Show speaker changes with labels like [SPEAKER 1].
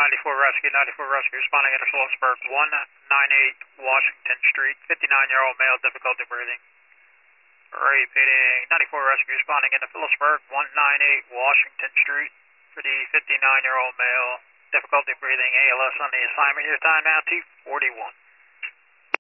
[SPEAKER 1] 94 Rescue, responding at Phillipsburg, 198 Washington Street, 59-year-old male, difficulty breathing. Repeating, 94 Rescue, responding into Phillipsburg, 198 Washington Street, for the 59-year-old male, difficulty breathing, ALS on the assignment. Your time now, 2:41.